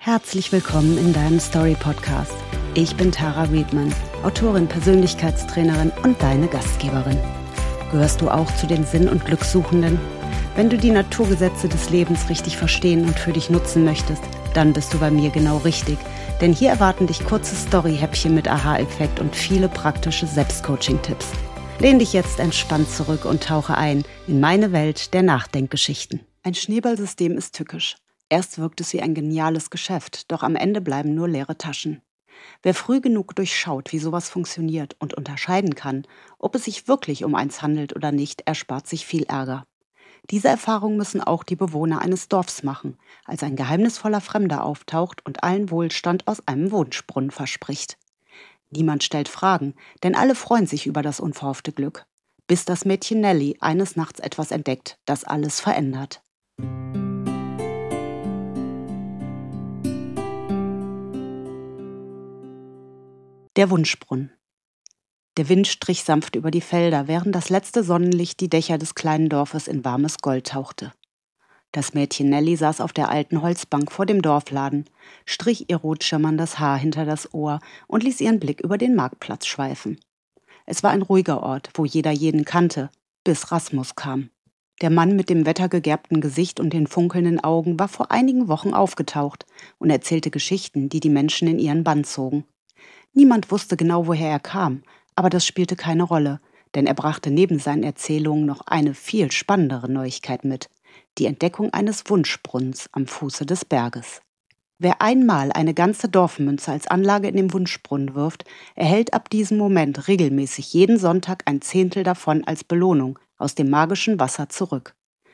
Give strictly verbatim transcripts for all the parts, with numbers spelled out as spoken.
Herzlich willkommen in deinem Story-Podcast. Ich bin Tara Riedman, Autorin, Persönlichkeitstrainerin und deine Gastgeberin. Gehörst du auch zu den Sinn- und Glückssuchenden? Wenn du die Naturgesetze des Lebens richtig verstehen und für dich nutzen möchtest, dann bist du bei mir genau richtig. Denn hier erwarten dich kurze Story-Häppchen mit Aha-Effekt und viele praktische Selbstcoaching-Tipps. Lehn dich jetzt entspannt zurück und tauche ein in meine Welt der Nachdenkgeschichten. Ein Schneeballsystem ist tückisch. Erst wirkt es wie ein geniales Geschäft, doch am Ende bleiben nur leere Taschen. Wer früh genug durchschaut, wie sowas funktioniert und unterscheiden kann, ob es sich wirklich um eins handelt oder nicht, erspart sich viel Ärger. Diese Erfahrung müssen auch die Bewohner eines Dorfs machen, als ein geheimnisvoller Fremder auftaucht und allen Wohlstand aus einem Wunschbrunnen verspricht. Niemand stellt Fragen, denn alle freuen sich über das unverhoffte Glück. Bis das Mädchen Nelly eines Nachts etwas entdeckt, das alles verändert. Der Wunschbrunnen. Der Wind strich sanft über die Felder, während das letzte Sonnenlicht die Dächer des kleinen Dorfes in warmes Gold tauchte. Das Mädchen Nelly saß auf der alten Holzbank vor dem Dorfladen, strich ihr rot schimmerndes Haar hinter das Ohr und ließ ihren Blick über den Marktplatz schweifen. Es war ein ruhiger Ort, wo jeder jeden kannte, bis Rasmus kam. Der Mann mit dem wettergegerbten Gesicht und den funkelnden Augen war vor einigen Wochen aufgetaucht und erzählte Geschichten, die die Menschen in ihren Bann zogen. Niemand wusste genau, woher er kam, aber das spielte keine Rolle, denn er brachte neben seinen Erzählungen noch eine viel spannendere Neuigkeit mit: die Entdeckung eines Wunschbrunnens am Fuße des Berges. Wer einmal eine ganze Dorfmünze als Anlage in den Wunschbrunnen wirft, erhält ab diesem Moment regelmäßig jeden Sonntag ein Zehntel davon als Belohnung aus dem magischen Wasser zurück.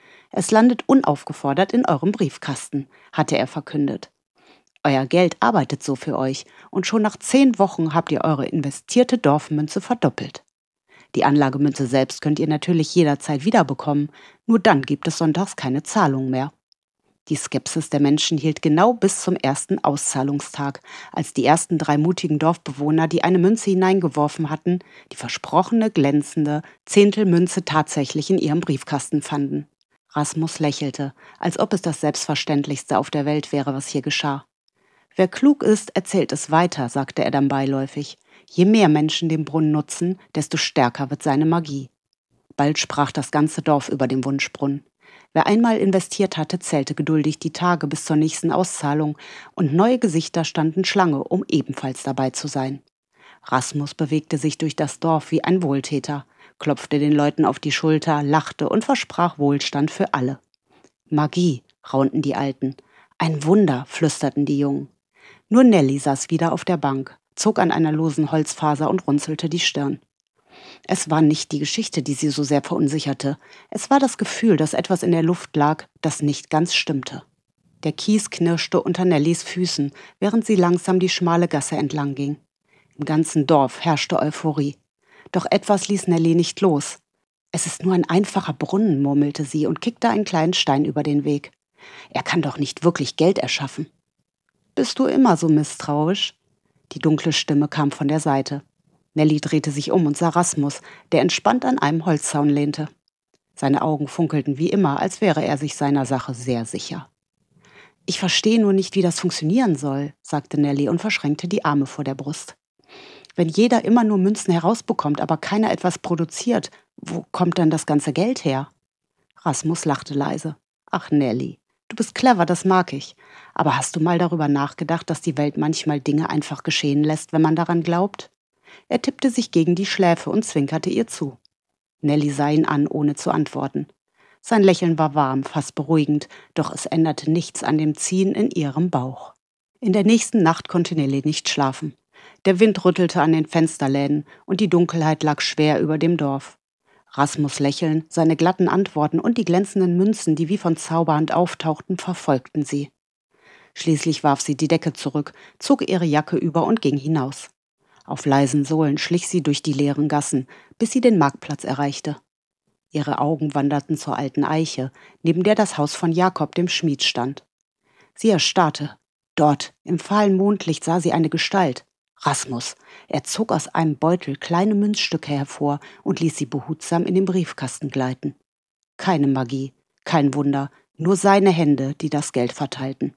Es landet unaufgefordert in eurem Briefkasten, hatte er verkündet. Euer Geld arbeitet so für euch und schon nach zehn Wochen habt ihr eure investierte Dorfmünze verdoppelt. Die Anlagemünze selbst könnt ihr natürlich jederzeit wiederbekommen, nur dann gibt es sonntags keine Zahlung mehr. Die Skepsis der Menschen hielt genau bis zum ersten Auszahlungstag, als die ersten drei mutigen Dorfbewohner, die eine Münze hineingeworfen hatten, die versprochene, glänzende Zehntelmünze tatsächlich in ihrem Briefkasten fanden. Rasmus lächelte, als ob es das Selbstverständlichste auf der Welt wäre, was hier geschah. Wer klug ist, erzählt es weiter, sagte er dann beiläufig. Je mehr Menschen den Brunnen nutzen, desto stärker wird seine Magie. Bald sprach das ganze Dorf über den Wunschbrunnen. Wer einmal investiert hatte, zählte geduldig die Tage bis zur nächsten Auszahlung und neue Gesichter standen Schlange, um ebenfalls dabei zu sein. Rasmus bewegte sich durch das Dorf wie ein Wohltäter, klopfte den Leuten auf die Schulter, lachte und versprach Wohlstand für alle. Magie, raunten die Alten. Ein Wunder, flüsterten die Jungen. Nur Nelly saß wieder auf der Bank, zog an einer losen Holzfaser und runzelte die Stirn. Es war nicht die Geschichte, die sie so sehr verunsicherte. Es war das Gefühl, dass etwas in der Luft lag, das nicht ganz stimmte. Der Kies knirschte unter Nellys Füßen, während sie langsam die schmale Gasse entlang ging. Im ganzen Dorf herrschte Euphorie. Doch etwas ließ Nelly nicht los. Es ist nur ein einfacher Brunnen, murmelte sie und kickte einen kleinen Stein über den Weg. Er kann doch nicht wirklich Geld erschaffen. Bist du immer so misstrauisch? Die dunkle Stimme kam von der Seite. Nelly drehte sich um und sah Rasmus, der entspannt an einem Holzzaun lehnte. Seine Augen funkelten wie immer, als wäre er sich seiner Sache sehr sicher. Ich verstehe nur nicht, wie das funktionieren soll, sagte Nelly und verschränkte die Arme vor der Brust. Wenn jeder immer nur Münzen herausbekommt, aber keiner etwas produziert, wo kommt dann das ganze Geld her? Rasmus lachte leise. Ach, Nelly, du bist clever, das mag ich. Aber hast du mal darüber nachgedacht, dass die Welt manchmal Dinge einfach geschehen lässt, wenn man daran glaubt? Er tippte sich gegen die Schläfe und zwinkerte ihr zu. Nelly sah ihn an, ohne zu antworten. Sein Lächeln war warm, fast beruhigend, doch es änderte nichts an dem Ziehen in ihrem Bauch. In der nächsten Nacht konnte Nelly nicht schlafen. Der Wind rüttelte an den Fensterläden und die Dunkelheit lag schwer über dem Dorf. Rasmus' Lächeln, seine glatten Antworten und die glänzenden Münzen, die wie von Zauberhand auftauchten, verfolgten sie. Schließlich warf sie die Decke zurück, zog ihre Jacke über und ging hinaus. Auf leisen Sohlen schlich sie durch die leeren Gassen, bis sie den Marktplatz erreichte. Ihre Augen wanderten zur alten Eiche, neben der das Haus von Jakob, dem Schmied, stand. Sie erstarrte. Dort, im fahlen Mondlicht, sah sie eine Gestalt. Rasmus. Er zog aus einem Beutel kleine Münzstücke hervor und ließ sie behutsam in den Briefkasten gleiten. Keine Magie, kein Wunder, nur seine Hände, die das Geld verteilten.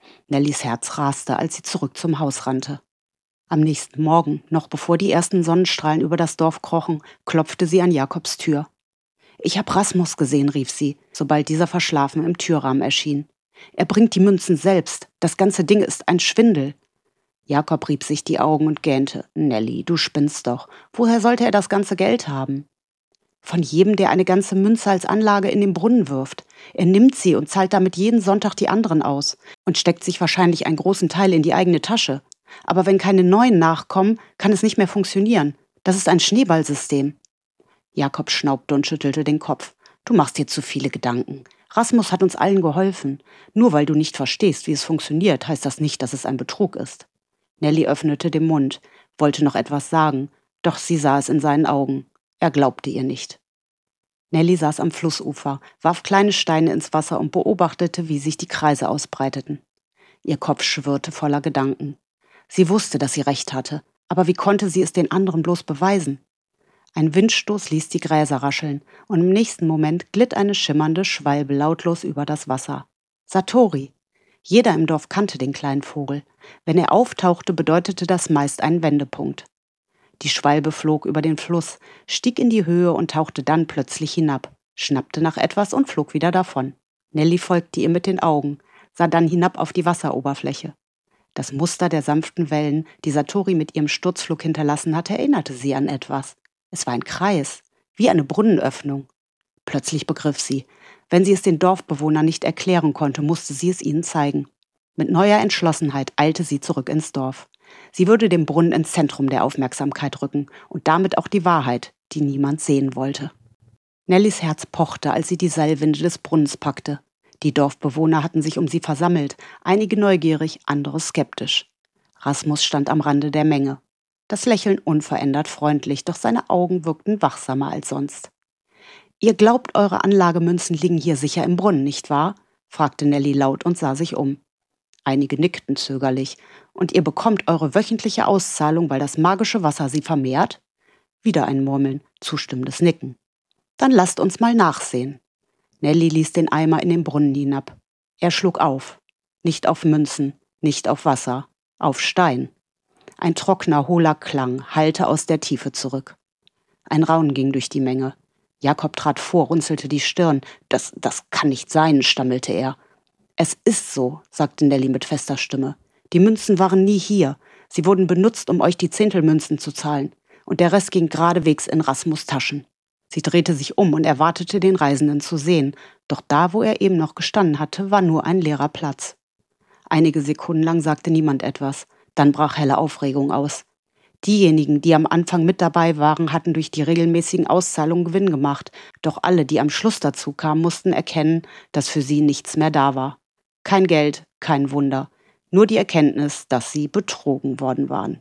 Nellys Herz raste, als sie zurück zum Haus rannte. Am nächsten Morgen, noch bevor die ersten Sonnenstrahlen über das Dorf krochen, klopfte sie an Jakobs Tür. »Ich hab Rasmus gesehen«, rief sie, sobald dieser verschlafen im Türrahmen erschien. »Er bringt die Münzen selbst. Das ganze Ding ist ein Schwindel.« Jakob rieb sich die Augen und gähnte. »Nelly, du spinnst doch. Woher sollte er das ganze Geld haben?« »Von jedem, der eine ganze Münze als Anlage in den Brunnen wirft. Er nimmt sie und zahlt damit jeden Sonntag die anderen aus und steckt sich wahrscheinlich einen großen Teil in die eigene Tasche. Aber wenn keine neuen nachkommen, kann es nicht mehr funktionieren. Das ist ein Schneeballsystem.« Jakob schnaubte und schüttelte den Kopf. »Du machst dir zu viele Gedanken. Rasmus hat uns allen geholfen. Nur weil du nicht verstehst, wie es funktioniert, heißt das nicht, dass es ein Betrug ist.« Nelly öffnete den Mund, wollte noch etwas sagen, doch sie sah es in seinen Augen. Er glaubte ihr nicht. Nelly saß am Flussufer, warf kleine Steine ins Wasser und beobachtete, wie sich die Kreise ausbreiteten. Ihr Kopf schwirrte voller Gedanken. Sie wusste, dass sie recht hatte, aber wie konnte sie es den anderen bloß beweisen? Ein Windstoß ließ die Gräser rascheln, und im nächsten Moment glitt eine schimmernde Schwalbe lautlos über das Wasser. Satori! Jeder im Dorf kannte den kleinen Vogel. Wenn er auftauchte, bedeutete das meist einen Wendepunkt. Die Schwalbe flog über den Fluss, stieg in die Höhe und tauchte dann plötzlich hinab, schnappte nach etwas und flog wieder davon. Nelly folgte ihr mit den Augen, sah dann hinab auf die Wasseroberfläche. Das Muster der sanften Wellen, die Satori mit ihrem Sturzflug hinterlassen hatte, erinnerte sie an etwas. Es war ein Kreis, wie eine Brunnenöffnung. Plötzlich begriff sie, wenn sie es den Dorfbewohnern nicht erklären konnte, musste sie es ihnen zeigen. Mit neuer Entschlossenheit eilte sie zurück ins Dorf. Sie würde den Brunnen ins Zentrum der Aufmerksamkeit rücken und damit auch die Wahrheit, die niemand sehen wollte. Nellys Herz pochte, als sie die Seilwinde des Brunnens packte. Die Dorfbewohner hatten sich um sie versammelt, einige neugierig, andere skeptisch. Rasmus stand am Rande der Menge. Das Lächeln unverändert freundlich, doch seine Augen wirkten wachsamer als sonst. »Ihr glaubt, eure Anlagemünzen liegen hier sicher im Brunnen, nicht wahr?« fragte Nelly laut und sah sich um. Einige nickten zögerlich. »Und ihr bekommt eure wöchentliche Auszahlung, weil das magische Wasser sie vermehrt?« Wieder ein Murmeln, zustimmendes Nicken. »Dann lasst uns mal nachsehen.« Nelly ließ den Eimer in den Brunnen hinab. Er schlug auf. Nicht auf Münzen, nicht auf Wasser, auf Stein. Ein trockener, hohler Klang hallte aus der Tiefe zurück. Ein Raunen ging durch die Menge. Jakob trat vor, runzelte die Stirn. Das, das kann nicht sein, stammelte er. »Es ist so«, sagte Nelly mit fester Stimme. »Die Münzen waren nie hier. Sie wurden benutzt, um euch die Zehntelmünzen zu zahlen. Und der Rest ging geradewegs in Rasmus' Taschen.« Sie drehte sich um und erwartete, den Reisenden zu sehen. Doch da, wo er eben noch gestanden hatte, war nur ein leerer Platz. Einige Sekunden lang sagte niemand etwas. Dann brach helle Aufregung aus. Diejenigen, die am Anfang mit dabei waren, hatten durch die regelmäßigen Auszahlungen Gewinn gemacht. Doch alle, die am Schluss dazu kamen, mussten erkennen, dass für sie nichts mehr da war. Kein Geld, kein Wunder. Nur die Erkenntnis, dass sie betrogen worden waren.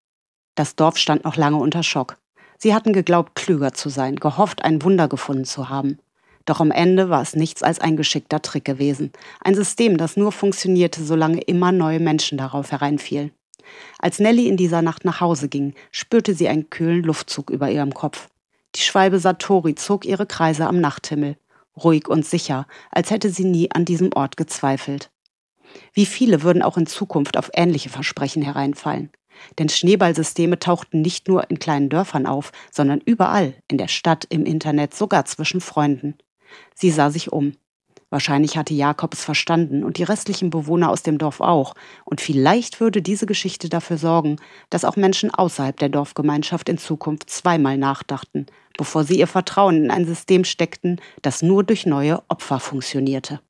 Das Dorf stand noch lange unter Schock. Sie hatten geglaubt, klüger zu sein, gehofft, ein Wunder gefunden zu haben. Doch am Ende war es nichts als ein geschickter Trick gewesen. Ein System, das nur funktionierte, solange immer neue Menschen darauf hereinfielen. Als Nelly in dieser Nacht nach Hause ging, spürte sie einen kühlen Luftzug über ihrem Kopf. Die Schwalbe Satori zog ihre Kreise am Nachthimmel, ruhig und sicher, als hätte sie nie an diesem Ort gezweifelt. Wie viele würden auch in Zukunft auf ähnliche Versprechen hereinfallen? Denn Schneeballsysteme tauchten nicht nur in kleinen Dörfern auf, sondern überall, in der Stadt, im Internet, sogar zwischen Freunden. Sie sah sich um. Wahrscheinlich hatte Jakob es verstanden und die restlichen Bewohner aus dem Dorf auch. Und vielleicht würde diese Geschichte dafür sorgen, dass auch Menschen außerhalb der Dorfgemeinschaft in Zukunft zweimal nachdachten, bevor sie ihr Vertrauen in ein System steckten, das nur durch neue Opfer funktionierte.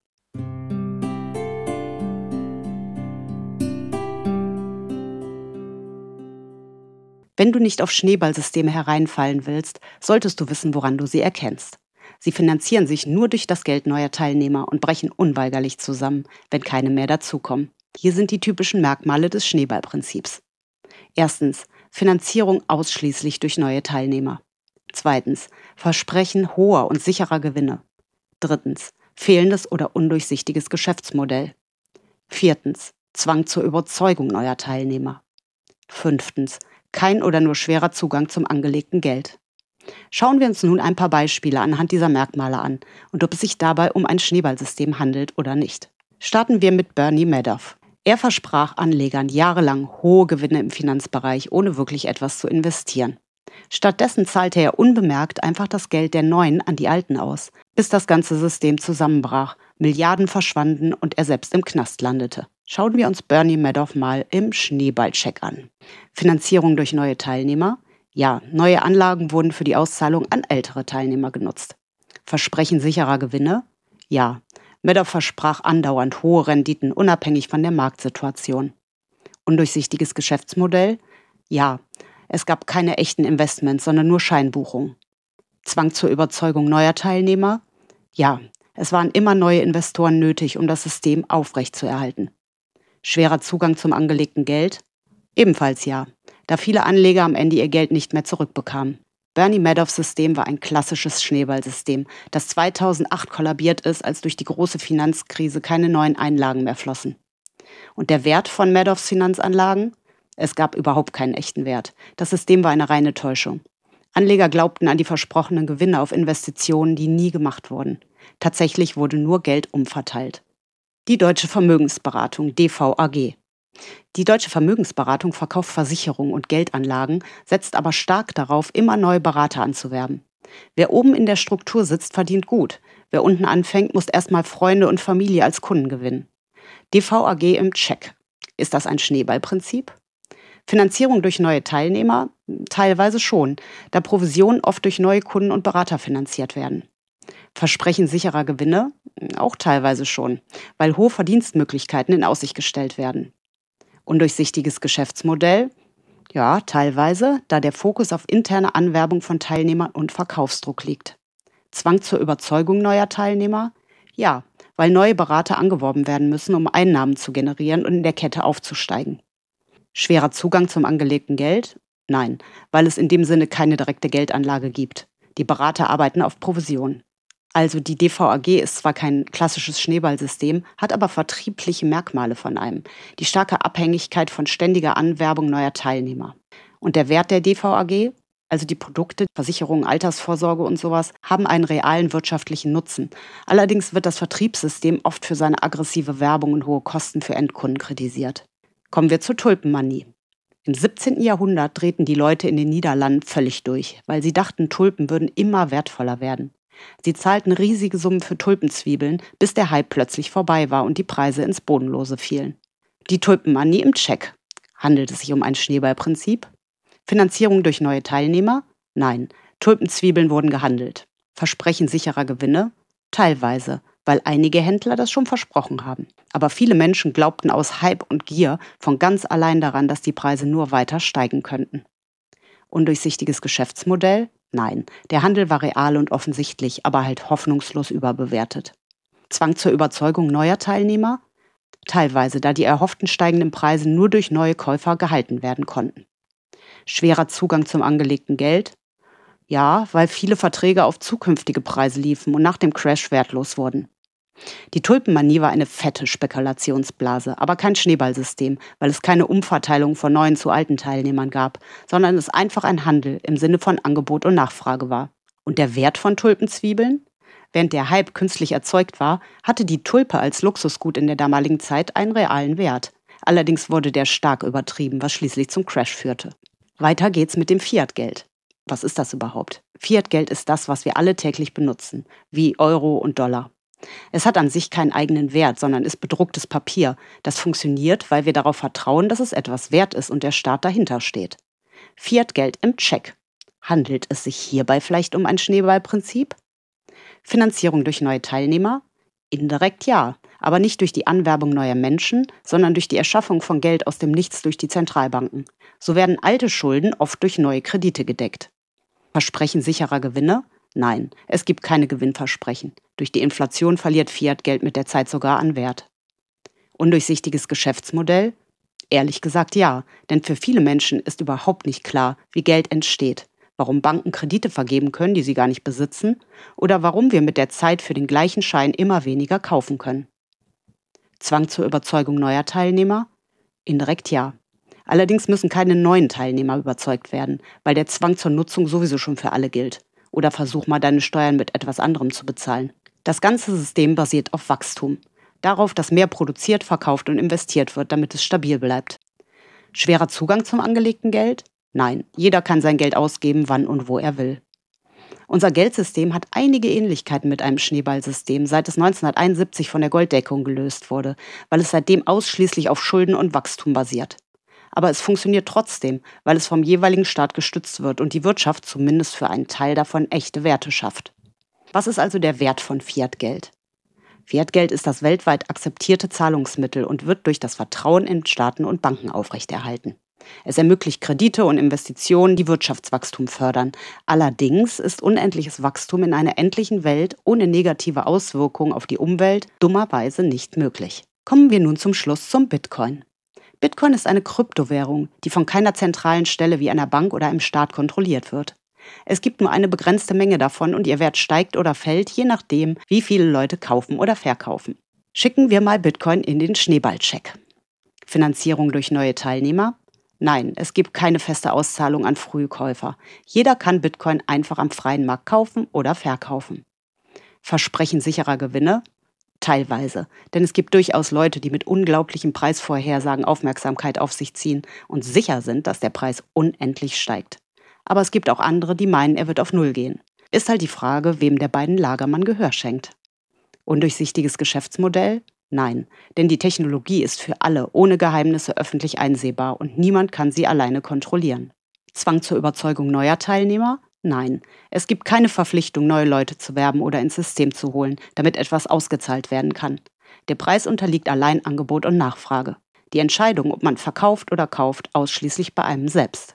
Wenn du nicht auf Schneeballsysteme hereinfallen willst, solltest du wissen, woran du sie erkennst. Sie finanzieren sich nur durch das Geld neuer Teilnehmer und brechen unweigerlich zusammen, wenn keine mehr dazukommen. Hier sind die typischen Merkmale des Schneeballprinzips. Erstens, Finanzierung ausschließlich durch neue Teilnehmer. Zweitens, Versprechen hoher und sicherer Gewinne. Drittens, fehlendes oder undurchsichtiges Geschäftsmodell. Viertens, Zwang zur Überzeugung neuer Teilnehmer. Fünftens, kein oder nur schwerer Zugang zum angelegten Geld. Schauen wir uns nun ein paar Beispiele anhand dieser Merkmale an und ob es sich dabei um ein Schneeballsystem handelt oder nicht. Starten wir mit Bernie Madoff. Er versprach Anlegern jahrelang hohe Gewinne im Finanzbereich, ohne wirklich etwas zu investieren. Stattdessen zahlte er unbemerkt einfach das Geld der Neuen an die Alten aus, bis das ganze System zusammenbrach, Milliarden verschwanden und er selbst im Knast landete. Schauen wir uns Bernie Madoff mal im Schneeballcheck an. Finanzierung durch neue Teilnehmer? Ja, neue Anlagen wurden für die Auszahlung an ältere Teilnehmer genutzt. Versprechen sicherer Gewinne? Ja, Madoff versprach andauernd hohe Renditen, unabhängig von der Marktsituation. Undurchsichtiges Geschäftsmodell? Ja, es gab keine echten Investments, sondern nur Scheinbuchungen. Zwang zur Überzeugung neuer Teilnehmer? Ja, es waren immer neue Investoren nötig, um das System aufrechtzuerhalten. Schwerer Zugang zum angelegten Geld? Ebenfalls ja, da viele Anleger am Ende ihr Geld nicht mehr zurückbekamen. Bernie Madoffs System war ein klassisches Schneeballsystem, das zweitausendacht kollabiert ist, als durch die große Finanzkrise keine neuen Einlagen mehr flossen. Und der Wert von Madoffs Finanzanlagen? Es gab überhaupt keinen echten Wert. Das System war eine reine Täuschung. Anleger glaubten an die versprochenen Gewinne auf Investitionen, die nie gemacht wurden. Tatsächlich wurde nur Geld umverteilt. Die Deutsche Vermögensberatung, D V A G. Die Deutsche Vermögensberatung verkauft Versicherungen und Geldanlagen, setzt aber stark darauf, immer neue Berater anzuwerben. Wer oben in der Struktur sitzt, verdient gut. Wer unten anfängt, muss erstmal Freunde und Familie als Kunden gewinnen. D V A G im Check. Ist das ein Schneeballprinzip? Finanzierung durch neue Teilnehmer? Teilweise schon, da Provisionen oft durch neue Kunden und Berater finanziert werden. Versprechen sicherer Gewinne? Auch teilweise schon, weil hohe Verdienstmöglichkeiten in Aussicht gestellt werden. Undurchsichtiges Geschäftsmodell? Ja, teilweise, da der Fokus auf interne Anwerbung von Teilnehmern und Verkaufsdruck liegt. Zwang zur Überzeugung neuer Teilnehmer? Ja, weil neue Berater angeworben werden müssen, um Einnahmen zu generieren und in der Kette aufzusteigen. Schwerer Zugang zum angelegten Geld? Nein, weil es in dem Sinne keine direkte Geldanlage gibt. Die Berater arbeiten auf Provision. Also die D V A G ist zwar kein klassisches Schneeballsystem, hat aber vertriebliche Merkmale von einem. Die starke Abhängigkeit von ständiger Anwerbung neuer Teilnehmer. Und der Wert der D V A G, also die Produkte, Versicherungen, Altersvorsorge und sowas, haben einen realen wirtschaftlichen Nutzen. Allerdings wird das Vertriebssystem oft für seine aggressive Werbung und hohe Kosten für Endkunden kritisiert. Kommen wir zur Tulpenmanie. Im siebzehnten Jahrhundert drehten die Leute in den Niederlanden völlig durch, weil sie dachten, Tulpen würden immer wertvoller werden. Sie zahlten riesige Summen für Tulpenzwiebeln, bis der Hype plötzlich vorbei war und die Preise ins Bodenlose fielen. Die Tulpenmanie im Check. Handelt es sich um ein Schneeballprinzip? Finanzierung durch neue Teilnehmer? Nein, Tulpenzwiebeln wurden gehandelt. Versprechen sicherer Gewinne? Teilweise, weil einige Händler das schon versprochen haben. Aber viele Menschen glaubten aus Hype und Gier von ganz allein daran, dass die Preise nur weiter steigen könnten. Undurchsichtiges Geschäftsmodell? Nein, der Handel war real und offensichtlich, aber halt hoffnungslos überbewertet. Zwang zur Überzeugung neuer Teilnehmer? Teilweise, da die erhofften steigenden Preise nur durch neue Käufer gehalten werden konnten. Schwerer Zugang zum angelegten Geld? Ja, weil viele Verträge auf zukünftige Preise liefen und nach dem Crash wertlos wurden. Die Tulpenmanie war eine fette Spekulationsblase, aber kein Schneeballsystem, weil es keine Umverteilung von neuen zu alten Teilnehmern gab, sondern es einfach ein Handel im Sinne von Angebot und Nachfrage war. Und der Wert von Tulpenzwiebeln? Während der Hype künstlich erzeugt war, hatte die Tulpe als Luxusgut in der damaligen Zeit einen realen Wert. Allerdings wurde der stark übertrieben, was schließlich zum Crash führte. Weiter geht's mit dem Fiat-Geld. Was ist das überhaupt? Fiat-Geld ist das, was wir alle täglich benutzen, wie Euro und Dollar. Es hat an sich keinen eigenen Wert, sondern ist bedrucktes Papier. Das funktioniert, weil wir darauf vertrauen, dass es etwas wert ist und der Staat dahinter steht. Fiat-Geld im Check. Handelt es sich hierbei vielleicht um ein Schneeballprinzip? Finanzierung durch neue Teilnehmer? Indirekt ja, aber nicht durch die Anwerbung neuer Menschen, sondern durch die Erschaffung von Geld aus dem Nichts durch die Zentralbanken. So werden alte Schulden oft durch neue Kredite gedeckt. Versprechen sicherer Gewinne? Nein, es gibt keine Gewinnversprechen. Durch die Inflation verliert Fiat-Geld mit der Zeit sogar an Wert. Undurchsichtiges Geschäftsmodell? Ehrlich gesagt ja, denn für viele Menschen ist überhaupt nicht klar, wie Geld entsteht, warum Banken Kredite vergeben können, die sie gar nicht besitzen, oder warum wir mit der Zeit für den gleichen Schein immer weniger kaufen können. Zwang zur Überzeugung neuer Teilnehmer? Indirekt ja. Allerdings müssen keine neuen Teilnehmer überzeugt werden, weil der Zwang zur Nutzung sowieso schon für alle gilt. Oder versuch mal, deine Steuern mit etwas anderem zu bezahlen. Das ganze System basiert auf Wachstum. Darauf, dass mehr produziert, verkauft und investiert wird, damit es stabil bleibt. Schwerer Zugang zum angelegten Geld? Nein, jeder kann sein Geld ausgeben, wann und wo er will. Unser Geldsystem hat einige Ähnlichkeiten mit einem Schneeballsystem, seit es neunzehnhunderteinundsiebzig von der Golddeckung gelöst wurde, weil es seitdem ausschließlich auf Schulden und Wachstum basiert. Aber es funktioniert trotzdem, weil es vom jeweiligen Staat gestützt wird und die Wirtschaft zumindest für einen Teil davon echte Werte schafft. Was ist also der Wert von Fiat-Geld? Fiat-Geld ist das weltweit akzeptierte Zahlungsmittel und wird durch das Vertrauen in Staaten und Banken aufrechterhalten. Es ermöglicht Kredite und Investitionen, die Wirtschaftswachstum fördern. Allerdings ist unendliches Wachstum in einer endlichen Welt ohne negative Auswirkungen auf die Umwelt dummerweise nicht möglich. Kommen wir nun zum Schluss zum Bitcoin. Bitcoin ist eine Kryptowährung, die von keiner zentralen Stelle wie einer Bank oder einem Staat kontrolliert wird. Es gibt nur eine begrenzte Menge davon und ihr Wert steigt oder fällt, je nachdem, wie viele Leute kaufen oder verkaufen. Schicken wir mal Bitcoin in den Schneeballcheck. Finanzierung durch neue Teilnehmer? Nein, es gibt keine feste Auszahlung an Frühkäufer. Jeder kann Bitcoin einfach am freien Markt kaufen oder verkaufen. Versprechen sicherer Gewinne? Teilweise, denn es gibt durchaus Leute, die mit unglaublichen Preisvorhersagen Aufmerksamkeit auf sich ziehen und sicher sind, dass der Preis unendlich steigt. Aber es gibt auch andere, die meinen, er wird auf Null gehen. Ist halt die Frage, wem der beiden Lager man Gehör schenkt. Undurchsichtiges Geschäftsmodell? Nein, denn die Technologie ist für alle ohne Geheimnisse öffentlich einsehbar und niemand kann sie alleine kontrollieren. Zwang zur Überzeugung neuer Teilnehmer? Nein, es gibt keine Verpflichtung, neue Leute zu werben oder ins System zu holen, damit etwas ausgezahlt werden kann. Der Preis unterliegt allein Angebot und Nachfrage. Die Entscheidung, ob man verkauft oder kauft, ausschließlich bei einem selbst.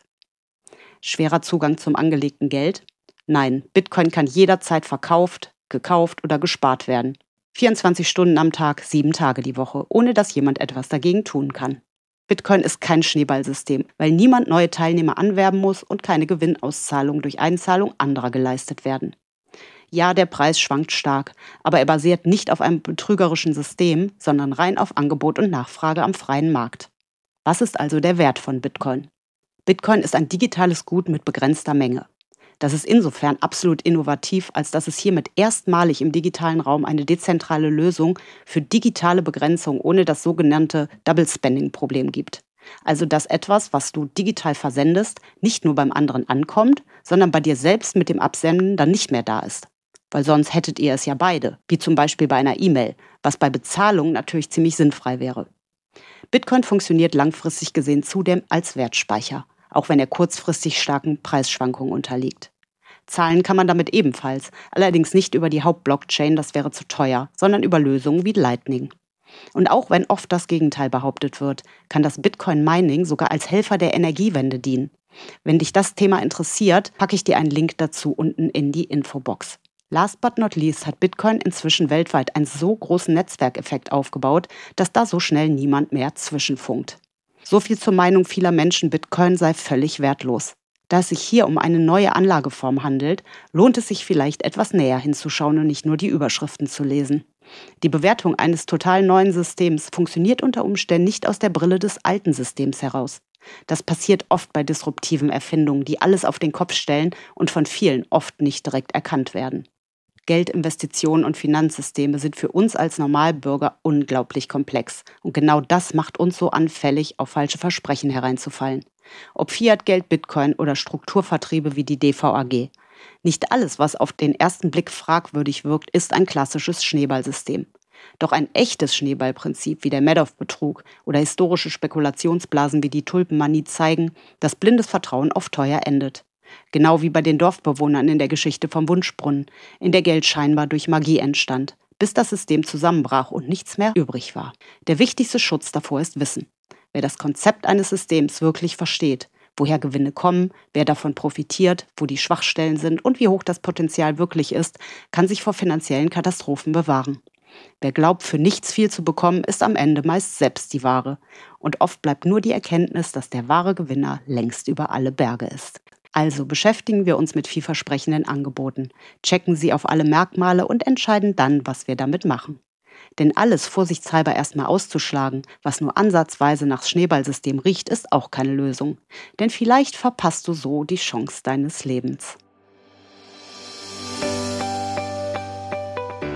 Schwerer Zugang zum angelegten Geld? Nein, Bitcoin kann jederzeit verkauft, gekauft oder gespart werden. vierundzwanzig Stunden am Tag, sieben Tage die Woche, ohne dass jemand etwas dagegen tun kann. Bitcoin ist kein Schneeballsystem, weil niemand neue Teilnehmer anwerben muss und keine Gewinnauszahlungen durch Einzahlung anderer geleistet werden. Ja, der Preis schwankt stark, aber er basiert nicht auf einem betrügerischen System, sondern rein auf Angebot und Nachfrage am freien Markt. Was ist also der Wert von Bitcoin? Bitcoin ist ein digitales Gut mit begrenzter Menge. Das ist insofern absolut innovativ, als dass es hiermit erstmalig im digitalen Raum eine dezentrale Lösung für digitale Begrenzung ohne das sogenannte Double-Spending-Problem gibt. Also dass etwas, was du digital versendest, nicht nur beim anderen ankommt, sondern bei dir selbst mit dem Absenden dann nicht mehr da ist. Weil sonst hättet ihr es ja beide, wie zum Beispiel bei einer E-Mail, was bei Bezahlung natürlich ziemlich sinnfrei wäre. Bitcoin funktioniert langfristig gesehen zudem als Wertspeicher, auch wenn er kurzfristig starken Preisschwankungen unterliegt. Zahlen kann man damit ebenfalls, allerdings nicht über die Hauptblockchain, das wäre zu teuer, sondern über Lösungen wie Lightning. Und auch wenn oft das Gegenteil behauptet wird, kann das Bitcoin-Mining sogar als Helfer der Energiewende dienen. Wenn dich das Thema interessiert, packe ich dir einen Link dazu unten in die Infobox. Last but not least hat Bitcoin inzwischen weltweit einen so großen Netzwerkeffekt aufgebaut, dass da so schnell niemand mehr zwischenfunkt. So viel zur Meinung vieler Menschen, Bitcoin sei völlig wertlos. Da es sich hier um eine neue Anlageform handelt, lohnt es sich vielleicht etwas näher hinzuschauen und nicht nur die Überschriften zu lesen. Die Bewertung eines total neuen Systems funktioniert unter Umständen nicht aus der Brille des alten Systems heraus. Das passiert oft bei disruptiven Erfindungen, die alles auf den Kopf stellen und von vielen oft nicht direkt erkannt werden. Geld, Investitionen und Finanzsysteme sind für uns als Normalbürger unglaublich komplex. Und genau das macht uns so anfällig, auf falsche Versprechen hereinzufallen. Ob Fiat-Geld, Bitcoin oder Strukturvertriebe wie die D V A G. Nicht alles, was auf den ersten Blick fragwürdig wirkt, ist ein klassisches Schneeballsystem. Doch ein echtes Schneeballprinzip wie der Madoff-Betrug oder historische Spekulationsblasen wie die Tulpenmanie zeigen, dass blindes Vertrauen oft teuer endet. Genau wie bei den Dorfbewohnern in der Geschichte vom Wunschbrunnen, in der Geld scheinbar durch Magie entstand, bis das System zusammenbrach und nichts mehr übrig war. Der wichtigste Schutz davor ist Wissen. Wer das Konzept eines Systems wirklich versteht, woher Gewinne kommen, wer davon profitiert, wo die Schwachstellen sind und wie hoch das Potenzial wirklich ist, kann sich vor finanziellen Katastrophen bewahren. Wer glaubt, für nichts viel zu bekommen, ist am Ende meist selbst die Ware. Und oft bleibt nur die Erkenntnis, dass der wahre Gewinner längst über alle Berge ist. Also beschäftigen wir uns mit vielversprechenden Angeboten, checken sie auf alle Merkmale und entscheiden dann, was wir damit machen. Denn alles vorsichtshalber erstmal auszuschlagen, was nur ansatzweise nach Schneeballsystem riecht, ist auch keine Lösung. Denn vielleicht verpasst du so die Chance deines Lebens.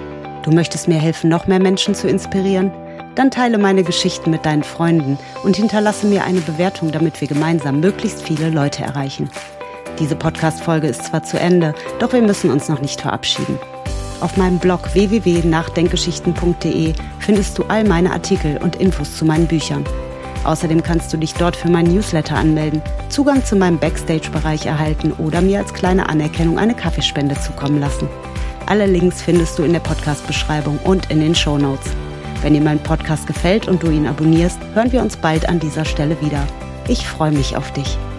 Du möchtest mir helfen, noch mehr Menschen zu inspirieren? Dann teile meine Geschichten mit deinen Freunden und hinterlasse mir eine Bewertung, damit wir gemeinsam möglichst viele Leute erreichen. Diese Podcast-Folge ist zwar zu Ende, doch wir müssen uns noch nicht verabschieden. Auf meinem Blog w w w punkt nachdenkgeschichten punkt d e findest du all meine Artikel und Infos zu meinen Büchern. Außerdem kannst du dich dort für meinen Newsletter anmelden, Zugang zu meinem Backstage-Bereich erhalten oder mir als kleine Anerkennung eine Kaffeespende zukommen lassen. Alle Links findest du in der Podcast-Beschreibung und in den Shownotes. Wenn dir mein Podcast gefällt und du ihn abonnierst, hören wir uns bald an dieser Stelle wieder. Ich freue mich auf dich.